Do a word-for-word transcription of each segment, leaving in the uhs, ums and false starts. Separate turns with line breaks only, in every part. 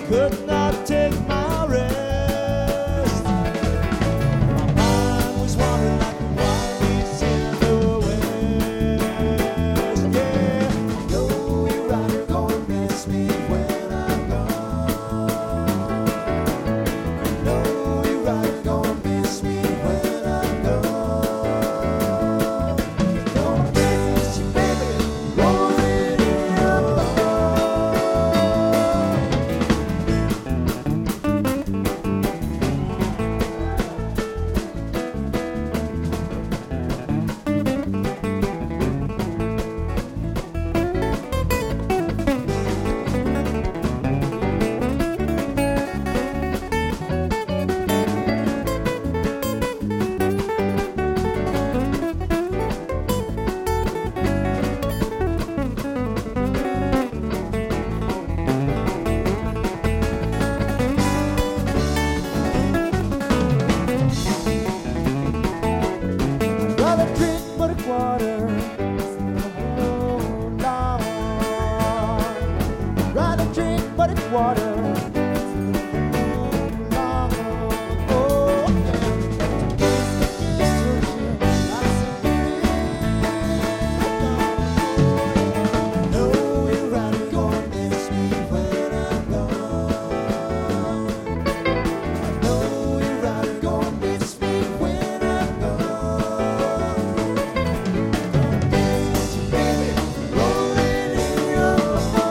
could not take my rest. My mind was wandering like the wild beast in the west. Yeah, I know you're right, you're gonna miss me when I'm gone. I know you're right, you're gonna miss me when I'm gone. Gonna miss you, baby, rolling in your rather drink but water. Oh, Lord. Rather drink but it's water. Oh, Lord. Oh, yeah. No, you're right, you're gonna miss me when I'm gone. I know you're right, you're gonna miss me when I'm gone. Miss you, baby, rolling in your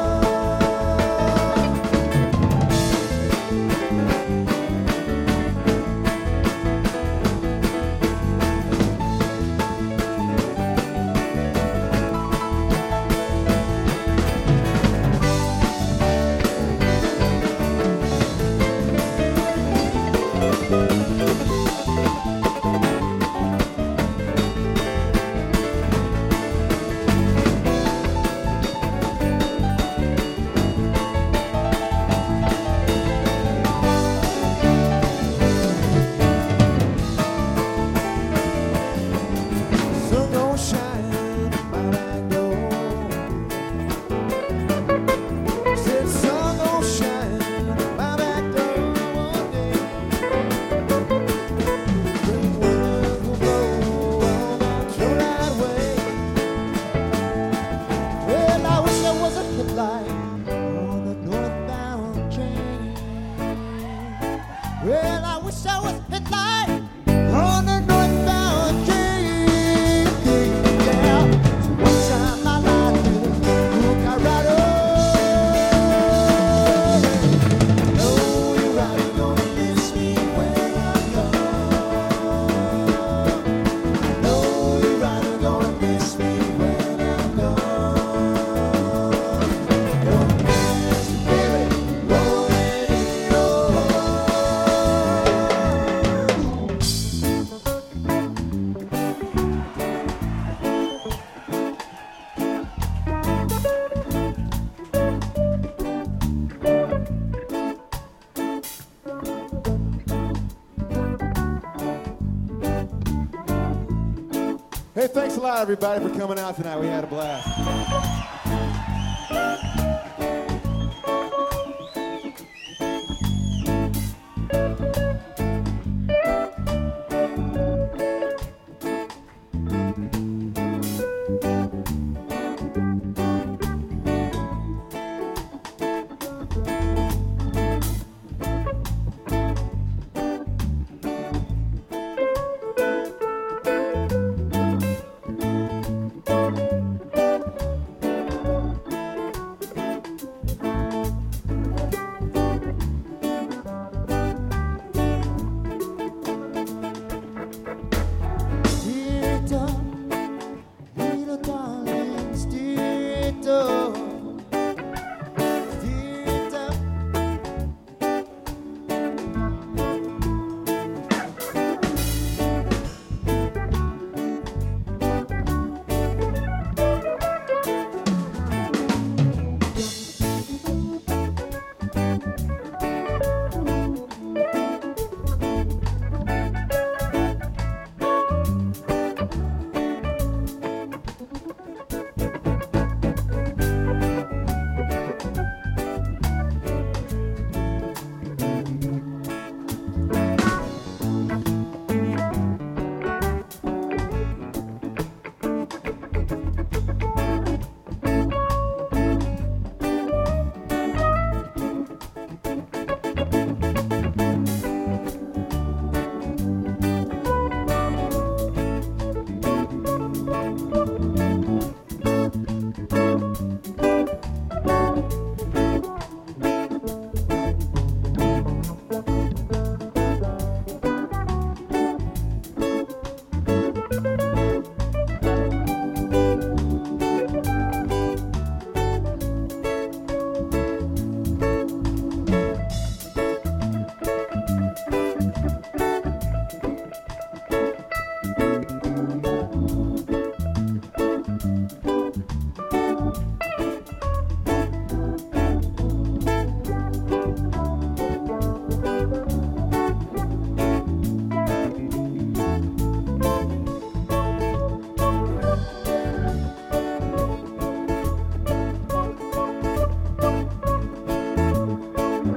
sun gon' shine my back door. Said sun gon' shine my back door one day. Great winds will blow on that your right way. Well, I wish there was a headlight on the northbound train. Well, I wish there was a headlight on the northbound train. Yeah, so one time I lied to the Colorado. No, you're right, you're gonna miss me when I'm gone. No, you're right, you're gonna miss me when I'm gone. Gonna miss you, baby, rolling in your Hey, thanks a lot, everybody, for coming out tonight. We had a blast.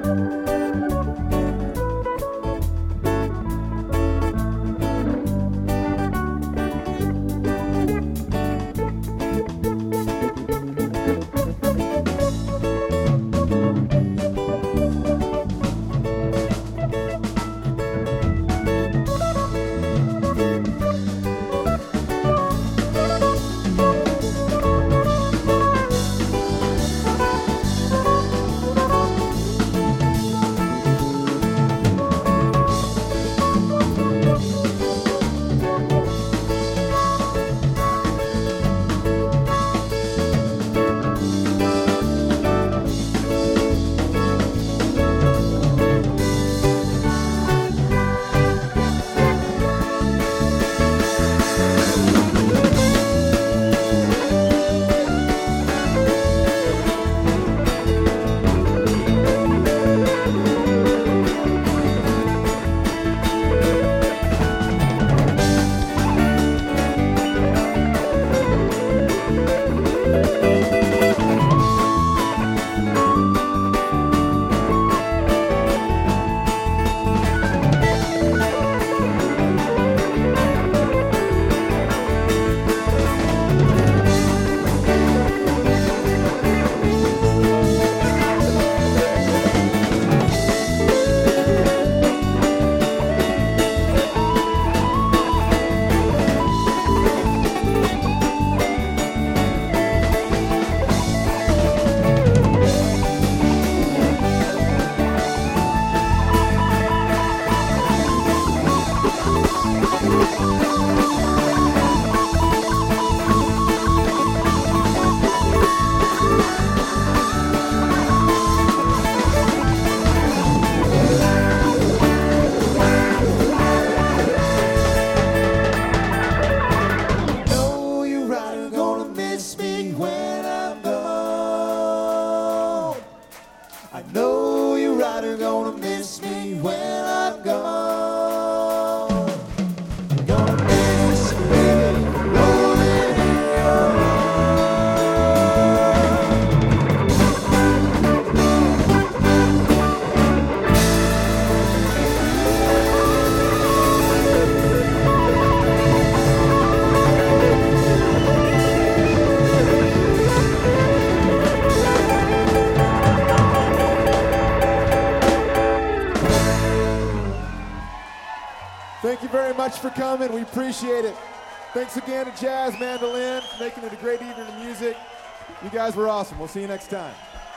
Thank you very much for coming. We appreciate it. Thanks again to Jazz Mandolin for making it a great evening of music. You guys were awesome. We'll see you next time.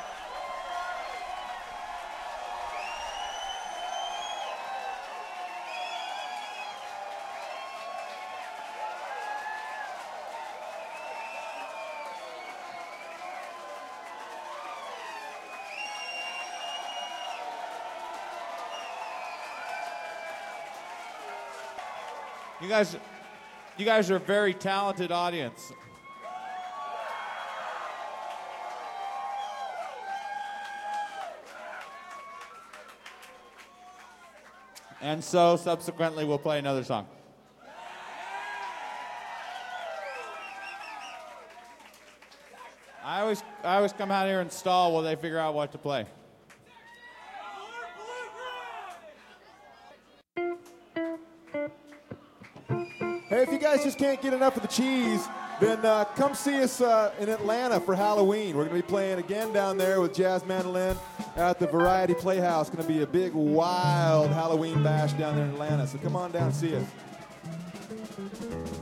You guys, you guys are a very talented audience. And so, subsequently, we'll play another song. I always, I always come out here and stall while they figure out what to play.
Hey, if you guys just can't get enough of the cheese, then uh, come see us uh, in Atlanta for Halloween. We're going to be playing again down there with Jazz Mandolin at the Variety Playhouse. Going to be a big, wild Halloween bash down there in Atlanta. So come on down and see us.